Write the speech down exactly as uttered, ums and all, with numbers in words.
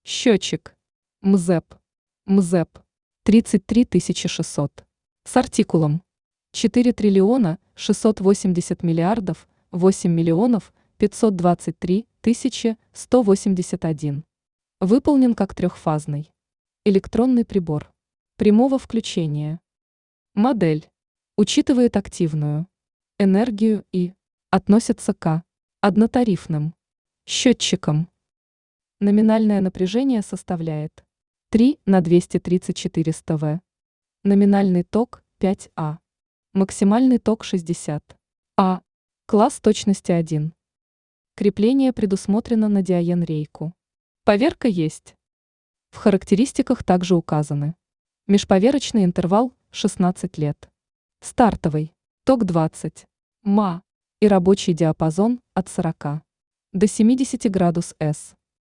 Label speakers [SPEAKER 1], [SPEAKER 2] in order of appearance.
[SPEAKER 1] Счетчик. МЗЭП. МЗЭП. тридцать три тысячи шестьсот. С артикулом. четыре триллиона шестьсот восемьдесят миллиардов восемь миллионов пятьсот двадцать три тысячи сто восемьдесят один. Выполнен как трехфазный электронный прибор прямого включения. Модель. Учитывает активную энергию и относится к однотарифным счетчикам. Номинальное напряжение составляет три на двести тридцать четыре ста. Номинальный ток пять А. Максимальный ток шестьдесят А. Класс точности один. Крепление предусмотрено на диаен-рейку. Поверка есть. В характеристиках также указаны: межповерочный интервал шестнадцать лет, стартовый ток двадцать ма и рабочий диапазон от сорока до семидесяти градусов С.